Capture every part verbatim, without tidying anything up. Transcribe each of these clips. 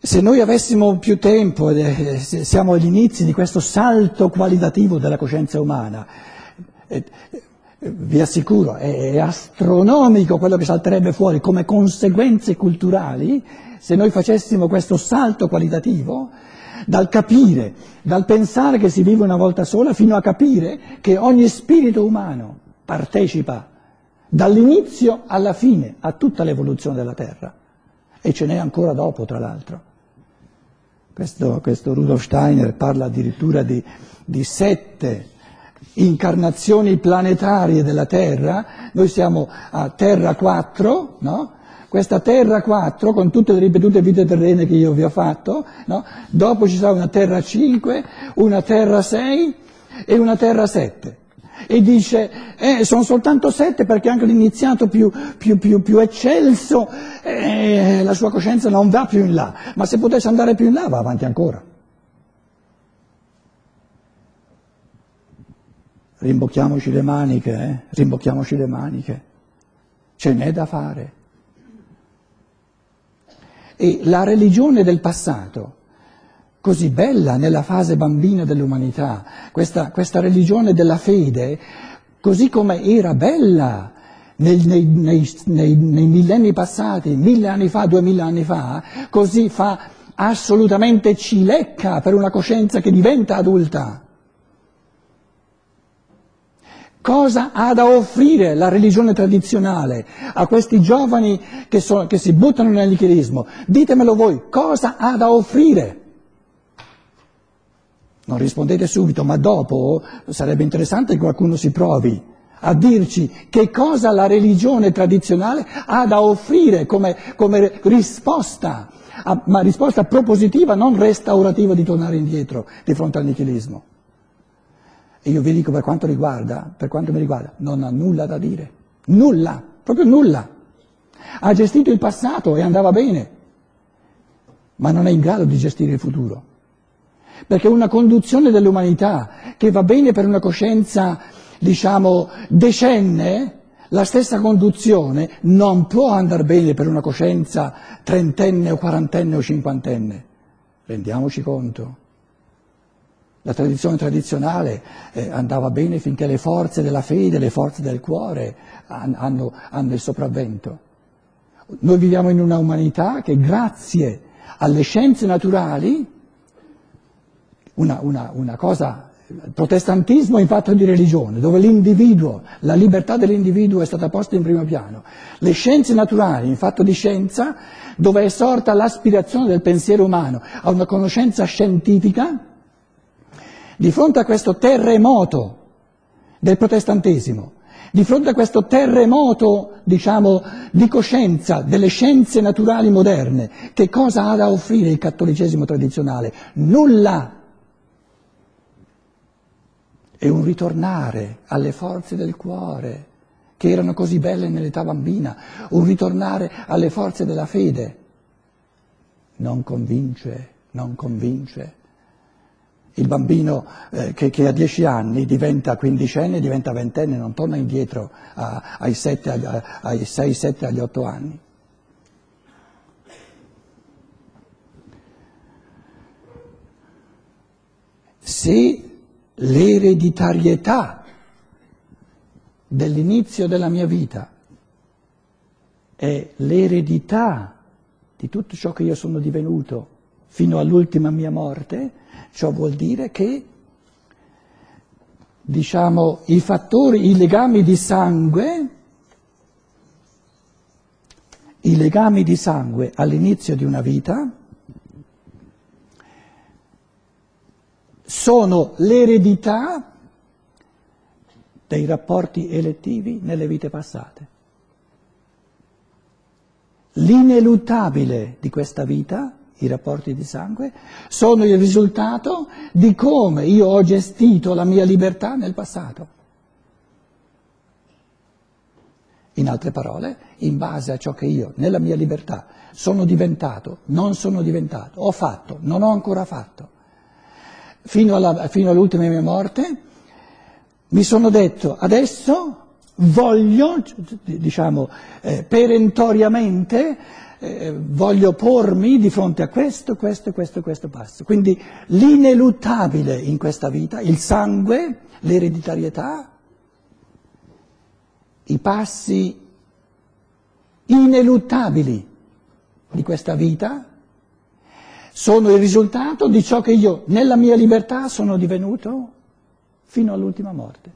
Se noi avessimo più tempo, eh, siamo agli inizi di questo salto qualitativo della coscienza umana, eh, vi assicuro, è, è astronomico quello che salterebbe fuori come conseguenze culturali se noi facessimo questo salto qualitativo dal capire, dal pensare che si vive una volta sola, fino a capire che ogni spirito umano partecipa dall'inizio alla fine a tutta l'evoluzione della Terra. E ce n'è ancora dopo, tra l'altro. Questo, questo Rudolf Steiner parla addirittura di, di sette incarnazioni planetarie della Terra. Noi siamo a Terra quattro, no? Questa Terra quattro, con tutte le ripetute vite terrene che io vi ho fatto, no? Dopo ci sarà una Terra cinque, una Terra sei e una Terra sette. E dice, eh, sono soltanto sette perché anche l'iniziato più, più, più, più eccelso, eh, la sua coscienza non va più in là, ma se potesse andare più in là va avanti ancora. Rimbocchiamoci le maniche, eh? Rimbocchiamoci le maniche, ce n'è da fare. E la religione del passato, così bella nella fase bambina dell'umanità, questa, questa religione della fede, così come era bella nei, nei, nei, nei, nei millenni passati, mille anni fa, duemila anni fa, così fa assolutamente cilecca per una coscienza che diventa adulta. Cosa ha da offrire la religione tradizionale a questi giovani che, so, che si buttano nel nichilismo? Ditemelo voi, cosa ha da offrire? Non rispondete subito, ma dopo sarebbe interessante che qualcuno si provi a dirci che cosa la religione tradizionale ha da offrire come, come risposta, a, ma risposta propositiva, non restaurativa di tornare indietro di fronte al nichilismo. E io vi dico per quanto riguarda, per quanto mi riguarda, non ha nulla da dire, nulla, proprio nulla. Ha gestito il passato e andava bene, ma non è in grado di gestire il futuro. Perché una conduzione dell'umanità che va bene per una coscienza, diciamo, decenne, la stessa conduzione non può andare bene per una coscienza trentenne o quarantenne o cinquantenne. Rendiamoci conto. La tradizione tradizionale eh, andava bene finché le forze della fede, le forze del cuore hanno, hanno il sopravvento. Noi viviamo in una umanità che grazie alle scienze naturali, una, una, una cosa, il protestantismo in fatto di religione, dove l'individuo, la libertà dell'individuo è stata posta in primo piano, le scienze naturali in fatto di scienza, dove è sorta l'aspirazione del pensiero umano a una conoscenza scientifica. Di fronte a questo terremoto del protestantesimo, di fronte a questo terremoto, diciamo, di coscienza delle scienze naturali moderne, che cosa ha da offrire il cattolicesimo tradizionale? Nulla! È un ritornare alle forze del cuore, che erano così belle nell'età bambina, un ritornare alle forze della fede. Non convince, non convince. Il bambino eh, che, che a dieci anni diventa quindicenne, diventa ventenne, non torna indietro a, ai, sette, a, ai sei, sette, agli otto anni. Se l'ereditarietà dell'inizio della mia vita è l'eredità di tutto ciò che io sono divenuto fino all'ultima mia morte, ciò vuol dire che, diciamo, i fattori, i legami di sangue, i legami di sangue all'inizio di una vita sono l'eredità dei rapporti elettivi nelle vite passate. L'ineluttabile di questa vita, i rapporti di sangue, sono il risultato di come io ho gestito la mia libertà nel passato. In altre parole, in base a ciò che io, nella mia libertà, sono diventato, non sono diventato, ho fatto, non ho ancora fatto. Fino, alla, fino all'ultima mia morte mi sono detto, adesso voglio, diciamo, eh, perentoriamente eh, voglio pormi di fronte a questo, questo, questo, questo passo. Quindi l'ineluttabile in questa vita, il sangue, l'ereditarietà, i passi ineluttabili di questa vita sono il risultato di ciò che io nella mia libertà sono divenuto fino all'ultima morte.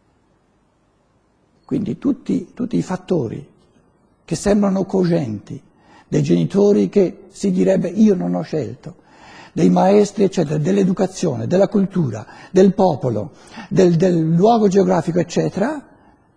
Quindi tutti, tutti i fattori che sembrano cogenti, dei genitori che si direbbe io non ho scelto, dei maestri eccetera, dell'educazione, della cultura, del popolo, del, del luogo geografico eccetera,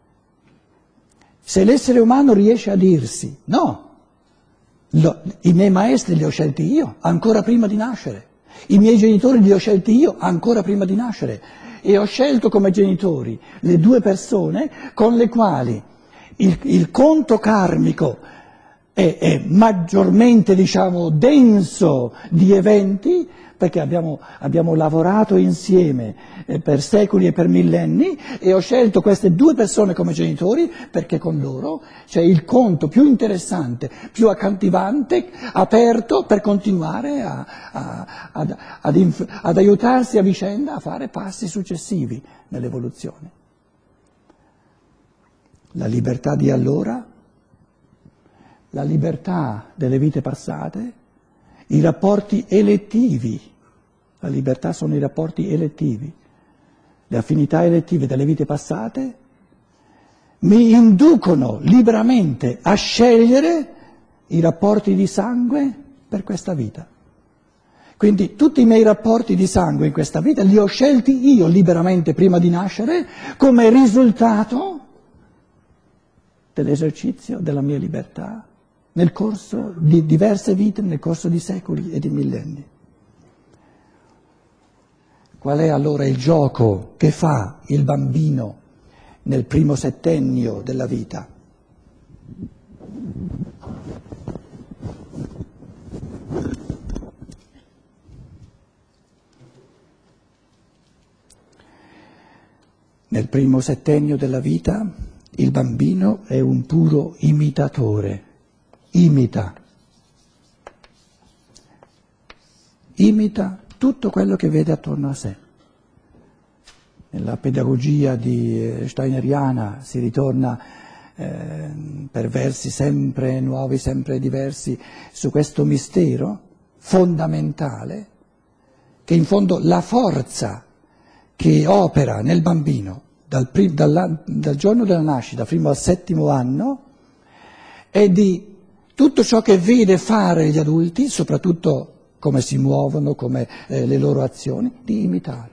se l'essere umano riesce a dirsi no, lo, i miei maestri li ho scelti io ancora prima di nascere, i miei genitori li ho scelti io ancora prima di nascere e ho scelto come genitori le due persone con le quali il, il conto karmico è, è maggiormente, diciamo, denso di eventi, perché abbiamo, abbiamo lavorato insieme eh, per secoli e per millenni e ho scelto queste due persone come genitori perché con loro c'è il conto più interessante, più accattivante, aperto per continuare a, a, ad, ad, inf- ad aiutarsi a vicenda a fare passi successivi nell'evoluzione. La libertà di allora, la libertà delle vite passate, i rapporti elettivi, la libertà sono i rapporti elettivi, le affinità elettive delle vite passate mi inducono liberamente a scegliere i rapporti di sangue per questa vita. Quindi tutti i miei rapporti di sangue in questa vita li ho scelti io liberamente prima di nascere come risultato dell'esercizio della mia libertà nel corso di diverse vite, nel corso di secoli e di millenni. Qual è allora il gioco che fa il bambino nel primo settennio della vita? Nel primo settennio della vita il bambino è un puro imitatore. Imita, imita tutto quello che vede attorno a sé. Nella pedagogia di steineriana si ritorna eh, per versi sempre nuovi, sempre diversi, su questo mistero fondamentale, che in fondo la forza che opera nel bambino dal, prim- dalla, dal giorno della nascita fino al settimo anno è di tutto ciò che vede fare gli adulti, soprattutto come si muovono, come eh, le loro azioni, di imitare.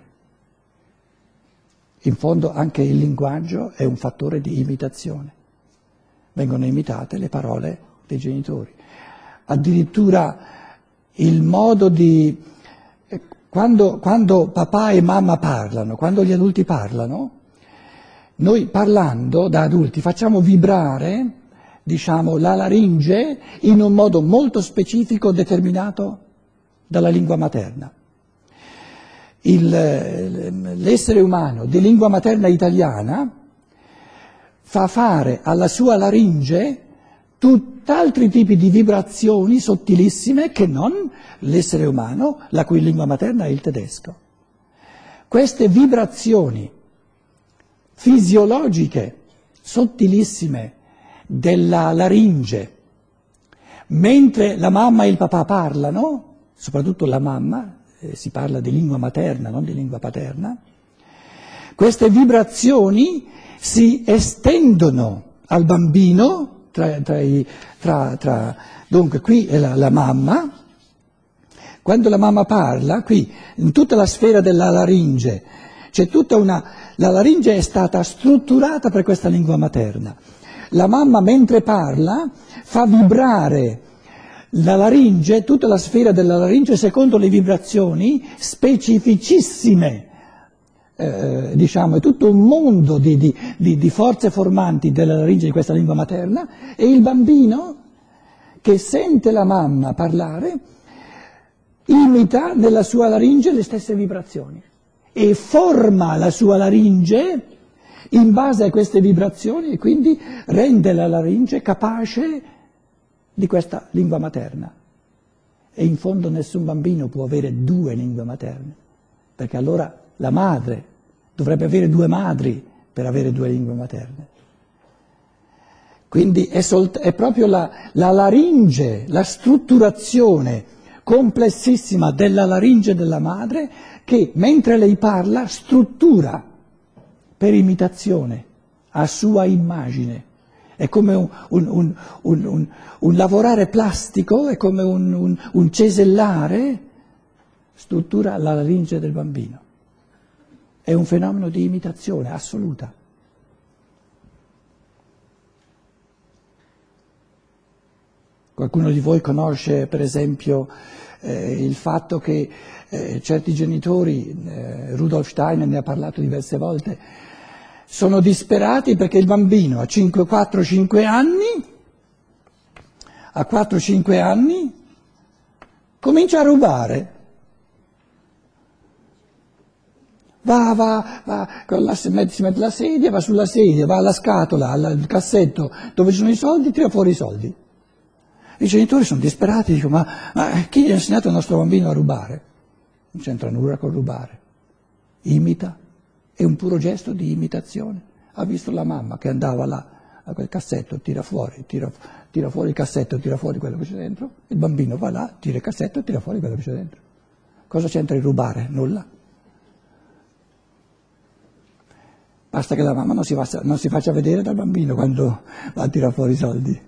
In fondo anche il linguaggio è un fattore di imitazione. Vengono imitate le parole dei genitori. Addirittura il modo di... Quando, quando papà e mamma parlano, quando gli adulti parlano, noi parlando da adulti facciamo vibrare, diciamo, la laringe in un modo molto specifico determinato dalla lingua materna. Il, l'essere umano di lingua materna italiana fa fare alla sua laringe tutt'altri tipi di vibrazioni sottilissime che non l'essere umano, la cui lingua materna è il tedesco. Queste vibrazioni fisiologiche sottilissime della laringe, mentre la mamma e il papà parlano, soprattutto la mamma, eh, si parla di lingua materna, non di lingua paterna, queste vibrazioni si estendono al bambino, tra, tra i, tra, tra, dunque qui è la, la mamma, quando la mamma parla, qui in tutta la sfera della laringe, c'è tutta una, la laringe è stata strutturata per questa lingua materna. La mamma mentre parla fa vibrare la laringe, tutta la sfera della laringe secondo le vibrazioni specificissime, eh, diciamo, è tutto un mondo di, di, di, di forze formanti della laringe di questa lingua materna e il bambino che sente la mamma parlare imita nella sua laringe le stesse vibrazioni e forma la sua laringe in base a queste vibrazioni e quindi rende la laringe capace di questa lingua materna. E in fondo nessun bambino può avere due lingue materne, perché allora la madre dovrebbe avere due madri per avere due lingue materne. Quindi è, solt- è proprio la, la laringe, la strutturazione complessissima della laringe della madre che mentre lei parla struttura per imitazione a sua immagine. È come un, un, un, un, un lavorare plastico, è come un, un, un cesellare, struttura la laringe del bambino. È un fenomeno di imitazione assoluta. Qualcuno di voi conosce per esempio eh, il fatto che eh, certi genitori, eh, Rudolf Steiner ne ha parlato diverse volte, sono disperati perché il bambino a quattro cinque anni, a quattro cinque anni, comincia a rubare. Va, va, va, con la, si mette la sedia, va sulla sedia, va alla scatola, al cassetto dove ci sono i soldi, tira fuori i soldi. I genitori sono disperati, dicono, ma, ma chi gli ha insegnato al nostro bambino a rubare? Non c'entra nulla con rubare. Imita, è un puro gesto di imitazione. Ha visto la mamma che andava là a quel cassetto, tira fuori, tira, tira fuori il cassetto, tira fuori quello che c'è dentro, il bambino va là, tira il cassetto e tira fuori quello che c'è dentro. Cosa c'entra il rubare? Nulla. Basta che la mamma non si, faccia, non si faccia vedere dal bambino quando va a tirare fuori i soldi.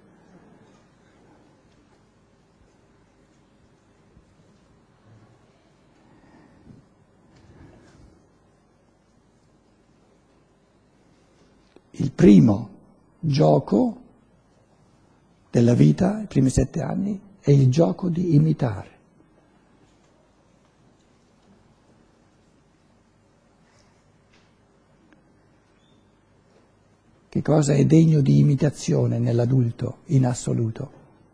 Il primo gioco della vita, i primi sette anni, è il gioco di imitare. Che cosa è degno di imitazione nell'adulto in assoluto?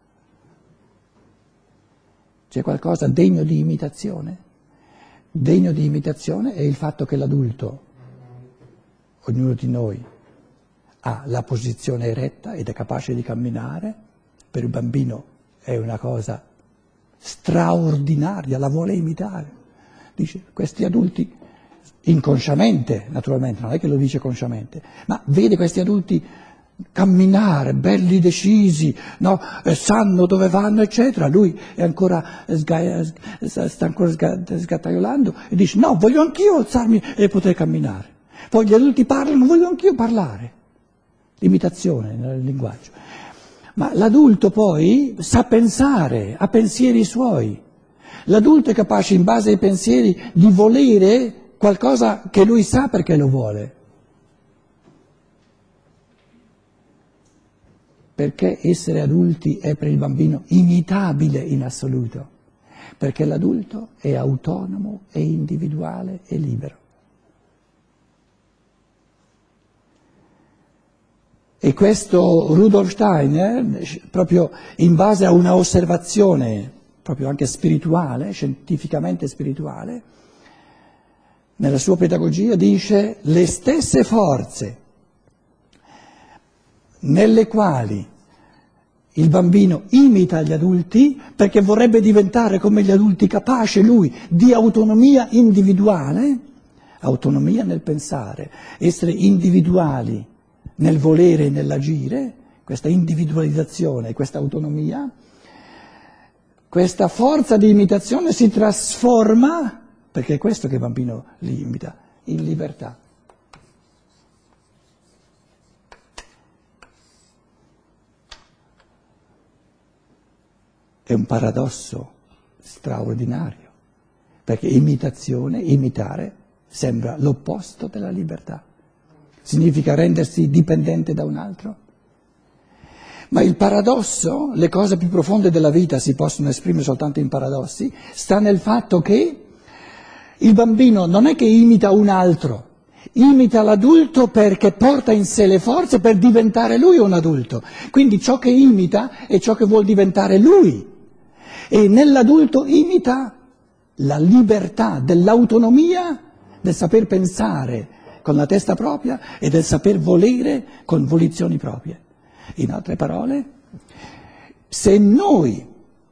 C'è qualcosa degno di imitazione? Degno di imitazione è il fatto che l'adulto, ognuno di noi, ha la posizione eretta ed è capace di camminare. Per il bambino è una cosa straordinaria, la vuole imitare. Dice, questi adulti, inconsciamente, naturalmente, non è che lo dice consciamente, ma vede questi adulti camminare, belli decisi, no? eh, sanno dove vanno, eccetera. Lui è ancora sga- sta ancora sga- sgattaiolando e dice, no, voglio anch'io alzarmi e poter camminare. Poi gli adulti parlano, voglio anch'io parlare. L'imitazione nel linguaggio. Ma l'adulto poi sa pensare, ha pensieri suoi. L'adulto è capace, in base ai pensieri, di volere qualcosa che lui sa perché lo vuole. Perché essere adulti è per il bambino imitabile in assoluto. Perché l'adulto è autonomo, è individuale, è libero. E questo Rudolf Steiner, proprio in base a una osservazione, proprio anche spirituale, scientificamente spirituale, nella sua pedagogia dice le stesse forze nelle quali il bambino imita gli adulti perché vorrebbe diventare come gli adulti, capace lui di autonomia individuale, autonomia nel pensare, essere individuali nel volere e nell'agire, questa individualizzazione, questa autonomia, questa forza di imitazione si trasforma, perché è questo che il bambino li imita, in libertà. È un paradosso straordinario, perché imitazione, imitare, sembra l'opposto della libertà. Significa rendersi dipendente da un altro. Ma il paradosso, le cose più profonde della vita si possono esprimere soltanto in paradossi, sta nel fatto che il bambino non è che imita un altro, imita l'adulto perché porta in sé le forze per diventare lui un adulto. Quindi ciò che imita è ciò che vuol diventare lui. E nell'adulto imita la libertà dell'autonomia, del saper pensare con la testa propria e del saper volere con volizioni proprie. In altre parole, Se noi,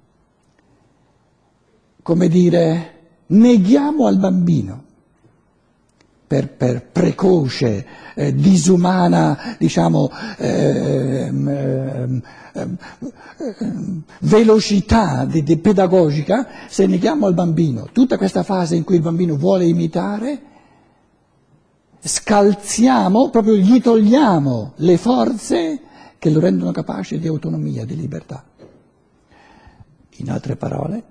come dire, neghiamo al bambino per, per precoce, eh, disumana, diciamo, eh, eh, eh, velocità di, di pedagogica, se neghiamo al bambino tutta questa fase in cui il bambino vuole imitare, scalziamo, proprio gli togliamo le forze che lo rendono capace di autonomia, di libertà. In altre parole,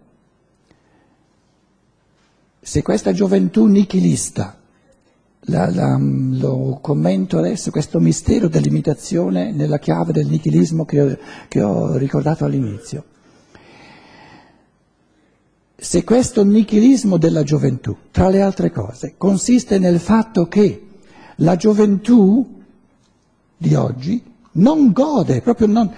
se questa gioventù nichilista, la, la, lo commento adesso, questo mistero dell'imitazione nella chiave del nichilismo che ho, che ho ricordato all'inizio, se questo nichilismo della gioventù, tra le altre cose, consiste nel fatto che la gioventù di oggi non gode, proprio non...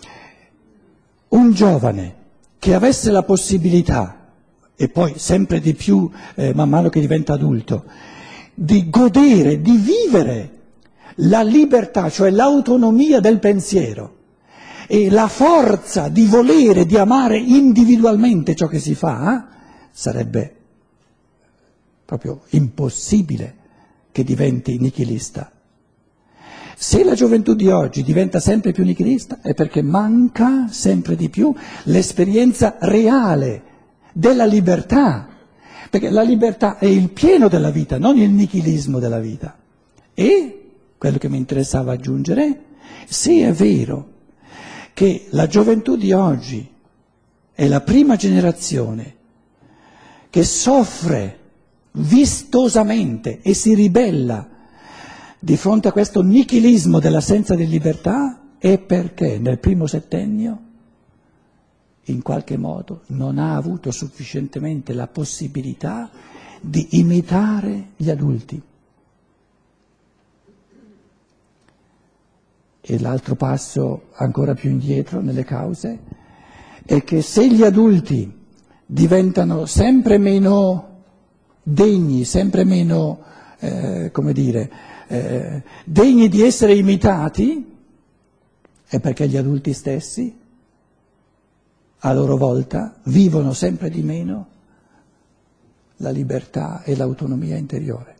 Un giovane che avesse la possibilità, e poi sempre di più eh, man mano che diventa adulto, di godere, di vivere la libertà, cioè l'autonomia del pensiero e la forza di volere, di amare individualmente ciò che si fa, sarebbe proprio impossibile che diventi nichilista. Se la gioventù di oggi diventa sempre più nichilista è perché manca sempre di più l'esperienza reale della libertà, perché la libertà è il pieno della vita, non il nichilismo della vita. E, quello che mi interessava aggiungere, se è vero che la gioventù di oggi è la prima generazione che soffre vistosamente e si ribella di fronte a questo nichilismo dell'assenza di libertà, è perché nel primo settennio in qualche modo non ha avuto sufficientemente la possibilità di imitare gli adulti. E l'altro passo ancora più indietro nelle cause è che se gli adulti diventano sempre meno degni, sempre meno, eh, come dire, eh, degni di essere imitati, è perché gli adulti stessi a loro volta vivono sempre di meno la libertà e l'autonomia interiore.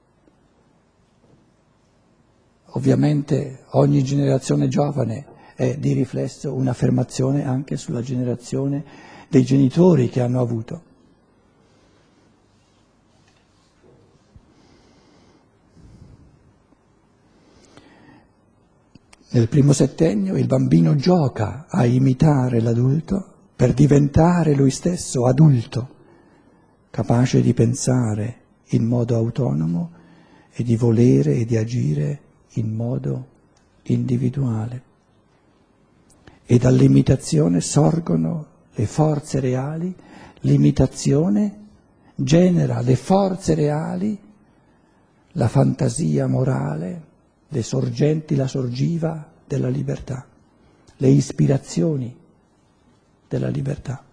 Ovviamente ogni generazione giovane è di riflesso un'affermazione anche sulla generazione dei genitori che hanno avuto. Nel primo settennio il bambino gioca a imitare l'adulto per diventare lui stesso adulto, capace di pensare in modo autonomo e di volere e di agire in modo individuale. E dall'imitazione sorgono le forze reali, l'imitazione genera le forze reali, la fantasia morale, le sorgenti, la sorgiva della libertà, le ispirazioni della libertà.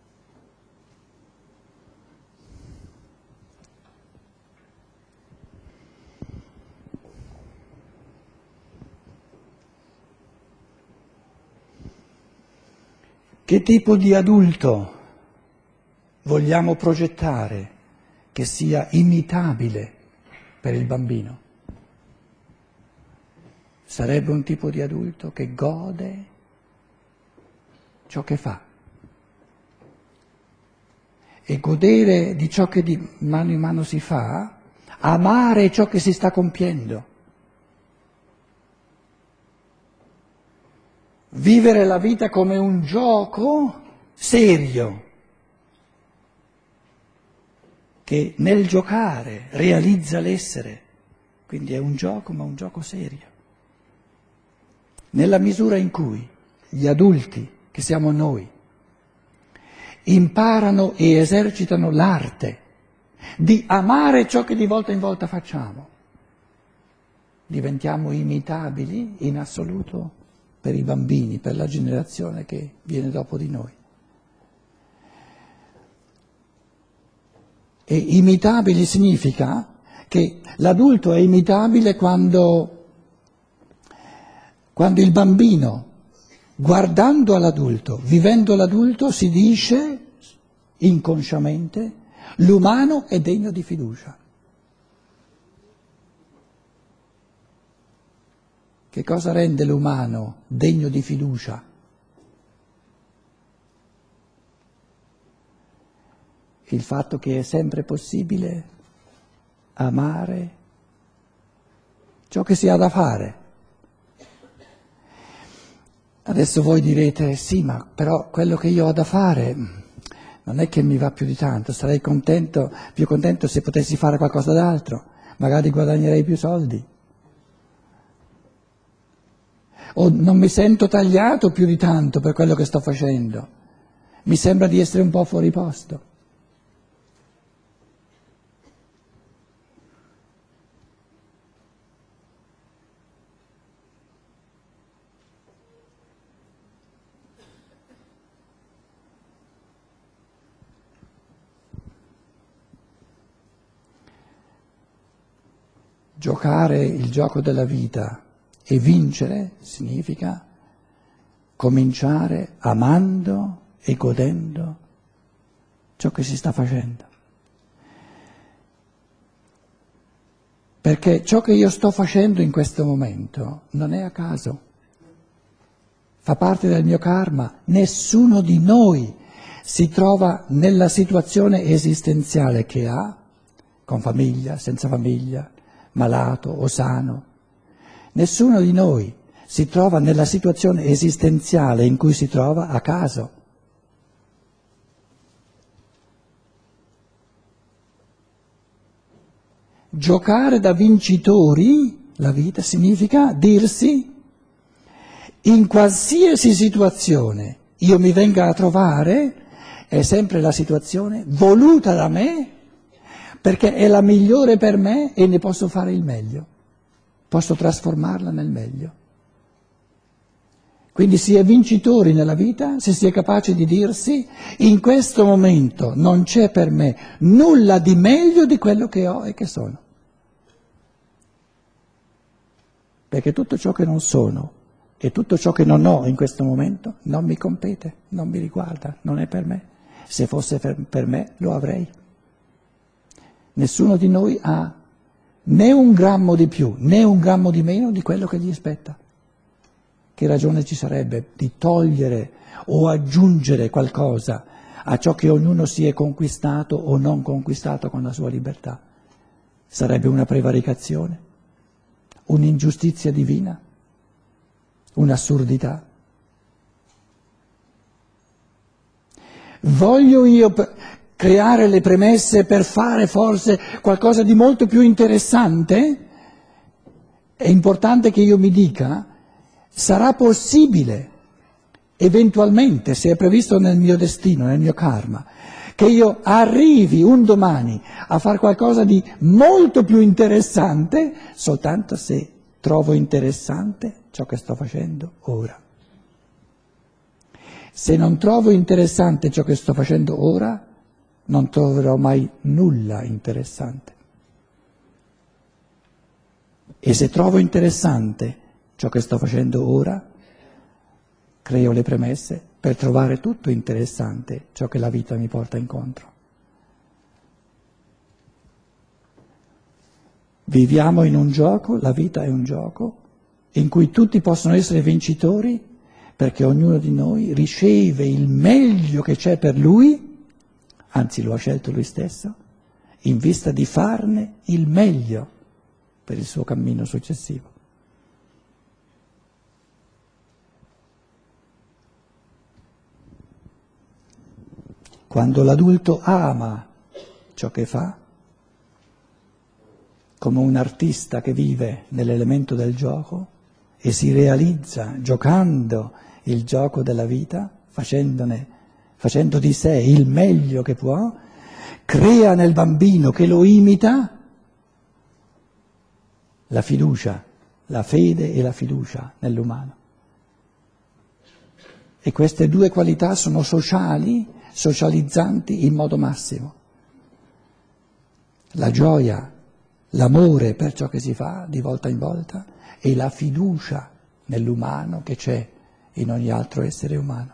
Che tipo di adulto vogliamo progettare che sia imitabile per il bambino? Sarebbe un tipo di adulto che gode ciò che fa. E godere di ciò che di mano in mano si fa, amare ciò che si sta compiendo. Vivere la vita come un gioco serio, che nel giocare realizza l'essere, quindi è un gioco ma un gioco serio. Nella misura in cui gli adulti, che siamo noi, imparano e esercitano l'arte di amare ciò che di volta in volta facciamo, diventiamo imitabili in assoluto per i bambini, per la generazione che viene dopo di noi. E imitabili significa che l'adulto è imitabile quando, quando il bambino guardando all'adulto, vivendo l'adulto, si dice inconsciamente l'umano è degno di fiducia. Che cosa rende l'umano degno di fiducia? Il fatto che è sempre possibile amare ciò che si ha da fare. Adesso voi direte, sì, ma però quello che io ho da fare non è che mi va più di tanto, sarei contento, più contento se potessi fare qualcosa d'altro, magari guadagnerei più soldi. O non mi sento tagliato più di tanto per quello che sto facendo, mi sembra di essere un po' fuori posto. Giocare il gioco della vita e vincere significa cominciare amando e godendo ciò che si sta facendo. Perché ciò che io sto facendo in questo momento non è a caso, fa parte del mio karma. Nessuno di noi si trova nella situazione esistenziale che ha, con famiglia, senza famiglia, malato o sano. Nessuno di noi si trova nella situazione esistenziale in cui si trova a caso. Giocare da vincitori la vita significa dirsi in qualsiasi situazione io mi venga a trovare è sempre la situazione voluta da me perché è la migliore per me e ne posso fare il meglio, posso trasformarla nel meglio. Quindi si è vincitori nella vita se si è capaci di dirsi in questo momento non c'è per me nulla di meglio di quello che ho e che sono. Perché tutto ciò che non sono e tutto ciò che non ho in questo momento non mi compete, non mi riguarda, non è per me. Se fosse per me lo avrei. Nessuno di noi ha né un grammo di più né un grammo di meno di quello che gli spetta. Che ragione ci sarebbe di togliere o aggiungere qualcosa a ciò che ognuno si è conquistato o non conquistato con la sua libertà? Sarebbe una prevaricazione, un'ingiustizia divina, un'assurdità. Voglio io creare le premesse per fare forse qualcosa di molto più interessante? È importante che io mi dica, sarà possibile, eventualmente, se è previsto nel mio destino, nel mio karma, che io arrivi un domani a fare qualcosa di molto più interessante, soltanto se trovo interessante ciò che sto facendo ora. Se non trovo interessante ciò che sto facendo ora, non troverò mai nulla interessante. E se trovo interessante ciò che sto facendo ora, creo le premesse per trovare tutto interessante ciò che la vita mi porta incontro. Viviamo in un gioco, la vita è un gioco, in cui tutti possono essere vincitori perché ognuno di noi riceve il meglio che c'è per lui, anzi lo ha scelto lui stesso, in vista di farne il meglio per il suo cammino successivo. Quando l'adulto ama ciò che fa, come un artista che vive nell'elemento del gioco e si realizza giocando il gioco della vita, facendone, facendo di sé il meglio che può, crea nel bambino che lo imita la fiducia, la fede e la fiducia nell'umano. E queste due qualità sono sociali, socializzanti in modo massimo. La gioia, l'amore per ciò che si fa di volta in volta e la fiducia nell'umano che c'è in ogni altro essere umano.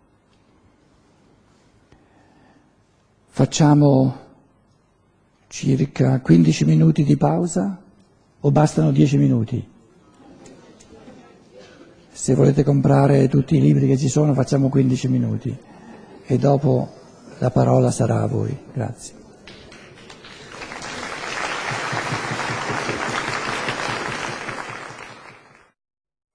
Facciamo circa quindici minuti di pausa o bastano dieci minuti? Se volete comprare tutti i libri che ci sono facciamo quindici minuti e dopo la parola sarà a voi. Grazie.